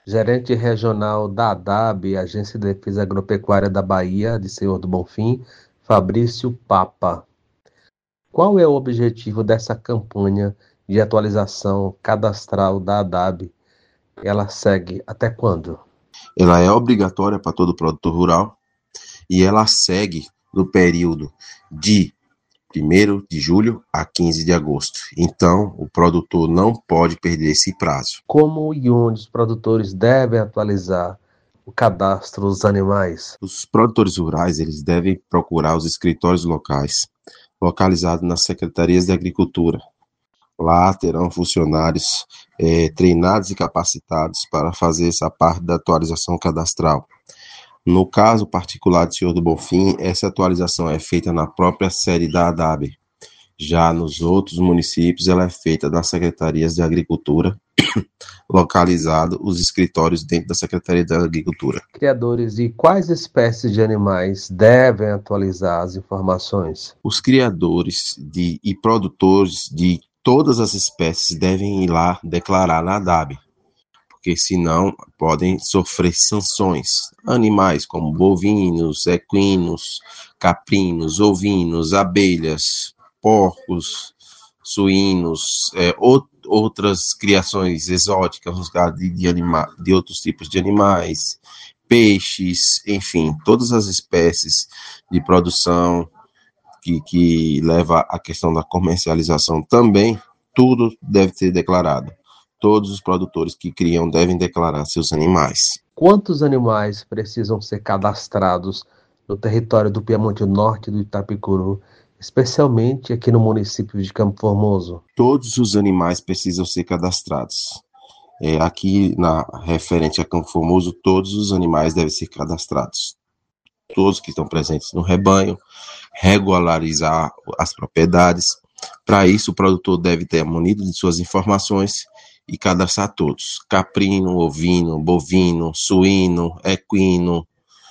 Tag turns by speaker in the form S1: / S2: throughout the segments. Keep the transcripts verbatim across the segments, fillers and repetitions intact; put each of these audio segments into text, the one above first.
S1: gerente regional da ADAB, Agência de Defesa Agropecuária da Bahia, de Senhor do Bonfim, Fabrício Papa. Qual é o objetivo dessa campanha de atualização cadastral da ADAB? Ela segue até quando?
S2: Ela é obrigatória para todo produtor rural e ela segue no período de primeiro de julho a quinze de agosto. Então, o produtor não pode perder esse prazo.
S1: Como e onde os produtores devem atualizar o cadastro dos animais?
S2: Os produtores rurais, eles devem procurar os escritórios locais, localizados nas secretarias de agricultura. Lá terão funcionários é, treinados e capacitados para fazer essa parte da atualização cadastral. No caso particular do Senhor do Bonfim, essa atualização é feita na própria sede da ADAB. Já nos outros municípios, ela é feita nas secretarias de agricultura, localizado os escritórios dentro da Secretaria da Agricultura.
S1: Criadores de quais espécies de animais devem atualizar as informações?
S2: Os criadores de, e produtores de todas as espécies devem ir lá declarar na ADAB, porque senão podem sofrer sanções. Animais como bovinos, equinos, caprinos, ovinos, abelhas, porcos, suínos, é, ou, outras criações exóticas, de, de, anima, de outros tipos de animais, peixes, enfim, todas as espécies de produção que, que leva à questão da comercialização também, tudo deve ser declarado. Todos os produtores que criam devem declarar seus animais.
S1: Quantos animais precisam ser cadastrados no território do Piemonte Norte do Itapicuru, especialmente aqui no município de Campo Formoso?
S2: Todos os animais precisam ser cadastrados. É, aqui, na referente a Campo Formoso, todos os animais devem ser cadastrados. Todos que estão presentes no rebanho, regularizar as propriedades. Para isso, o produtor deve ter munido de suas informações e cadastrar todos: caprino, ovino, bovino, suíno, equino,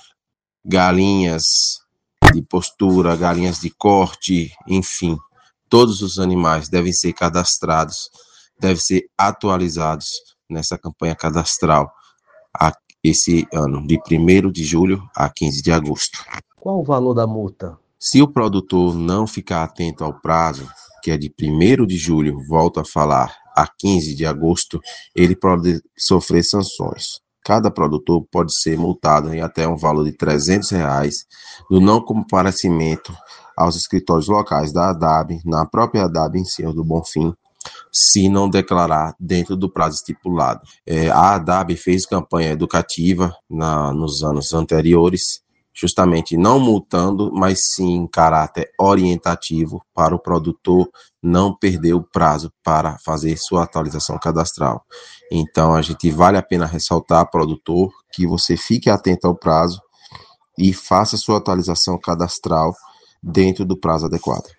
S2: galinhas de postura, galinhas de corte, enfim, todos os animais devem ser cadastrados, devem ser atualizados nessa campanha cadastral esse ano, de primeiro de julho a quinze de agosto.
S1: Qual o valor da multa?
S2: Se o produtor não ficar atento ao prazo, que é de primeiro de julho, volto a falar, a quinze de agosto, ele pode sofrer sanções. Cada produtor pode ser multado em até um valor de trezentos reais do não comparecimento aos escritórios locais da ADAB, na própria ADAB em Senhor do Bonfim, se não declarar dentro do prazo estipulado. É, a ADAB fez campanha educativa na, nos anos anteriores, justamente não multando, mas sim em caráter orientativo para o produtor não perder o prazo para fazer sua atualização cadastral. Então, a gente vale a pena ressaltar, produtor, que você fique atento ao prazo e faça sua atualização cadastral dentro do prazo adequado.